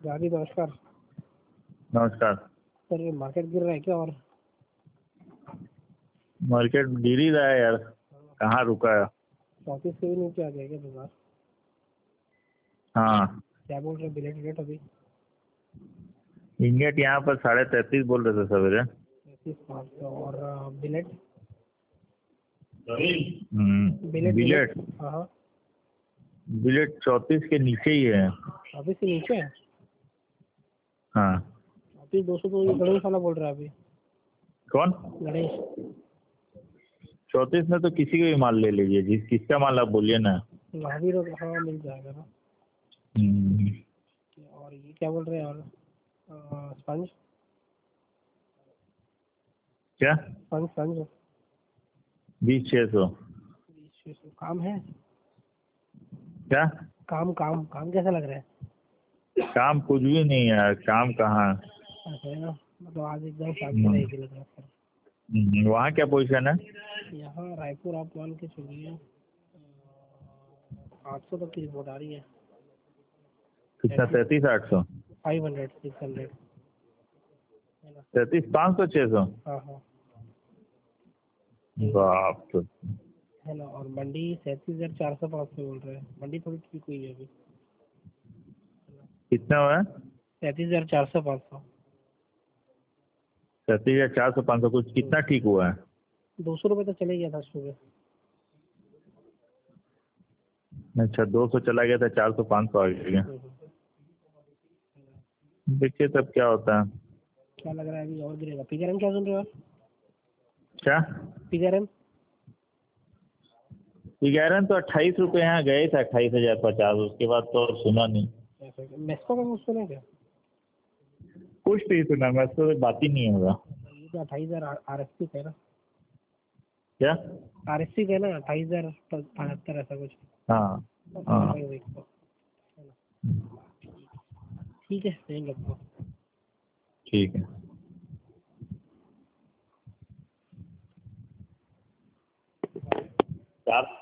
जी नमस्कार। नमस्कार। सर ये मार्केट गिर रहा है क्या? और मार्केट गिर ही रहा है यार, कहाँ रुका है। 34 के भी नीचे आ जाएगा बाजार। हाँ, क्या बोल रहे हैं बिलेट रेट अभी? इंगेट यहाँ पर 33.5 बोल रहे थे सवेरे। 33,500 और बिलेट बिलेट हाँ हाँ बिलेट 34 के नीचे ही है। अभी से नीचे है। हाँ। अभी 200 तो ये गणेश वाला बोल रहा है अभी। कौन? गणेश 34 में तो किसी का भी माल ले लीजिए, किसका माल आप बोलिए ना। महावीर हाँ मिल जाएगा ना। हम्म, और ये क्या बोल रहे हैं? और स्पंज क्या? Sponge sponge 20,600। काम है? क्या काम काम काम कैसा लग रहा है? काम? कुछ भी नहीं है यार, काम कहाँ। ऐसा है ना, मतलब आज एकदम शांति रहेगी लग रहा है सर। वहाँ क्या पोजीशन है? यहाँ रायपुर आप मान के चलिए 800 तक की रिपोर्ट आ रही है। कितना? 33,800? 500 600 है ना। 33,500 600? हाँ हाँ बाप रे। है ना। और मंडी 37,400 500 बोल रहे हैं। मंडी थोड़ी ठीक हुई है अभी। कितना हुआ है? 37,400 500। 37,400 500 कुछ कितना ठीक हुआ है? 200 रुपये तो चले गया था सुबह। अच्छा, 200 चला गया था, 400 500 आ गया। देखिए तब क्या होता है। क्या लग रहा है अभी और गिरेगा? पीआरएम क्या सुन रहे हो आप? क्या पीआरएम 11 तो 28 रुपये यहाँ गए थे, 28,050। उसके बाद तो सुना नहीं, मेस्को का कुछ सुना क्या? कुछ नहीं सुना। मैं तो बात ही नहीं होगा। ये तो 28,000 आरएससी है ना। क्या? आरएससी है ना 28,075 ऐसा कुछ। हाँ हाँ। ठीक है सही लगता। ठीक है। 4